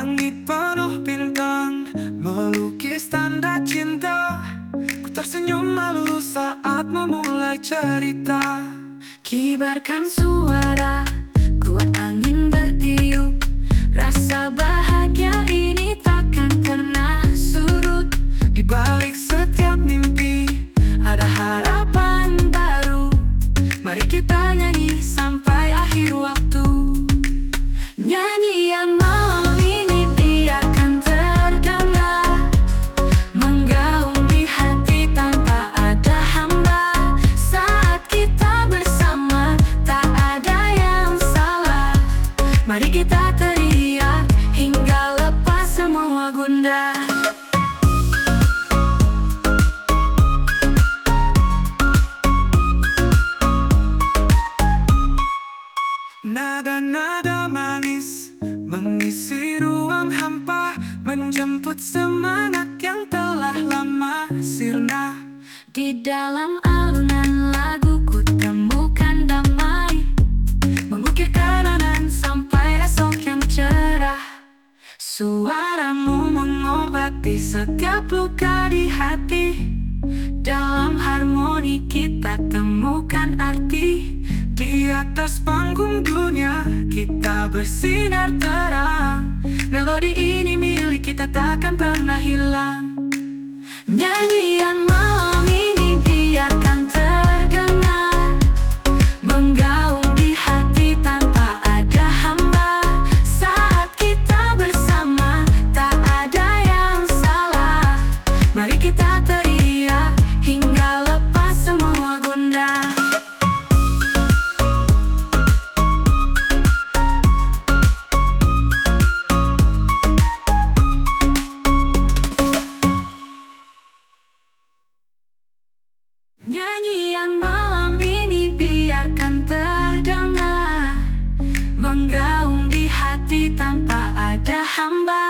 Langit penuh bintang melukis tanda cinta. Ku tersenyum malu saat memulai cerita. Kibarkan suara, kuat angin bertiup. Rasa bahagia ini takkan pernah surut. Di balik setiap mimpi ada harapan baru. Mari kita nyanyi sampai akhir waktu. Nyanyian malam ini biarkan terdengar, menggaung di hati tanpa ada hamba. Saat kita bersama tak ada yang salah. Mari kita teriak hingga lepas semua gundah. Nada-nada manis mengisi ruang hampa, menjemput semangat yang telah lama sirna. Di dalam alunan lagu ku temukan damai, mengukir kenangan sampai esok yang cerah. Suaramu mengobati setiap luka di hati. Dalam harmoni kita temukan arti. Di atas panggung dunia kita bersinar terang. Melodi ini milik kita takkan pernah hilang. Nyanyian malam ini biarkan terdengar, menggaung di hati tanpa ada hamba. Saat kita bersama tak ada yang salah. Mari kita teriak hingga lepas semua gundah. Nyanyian malam ini biarkan terdengar, menggaung di hati tanpa ada hamba.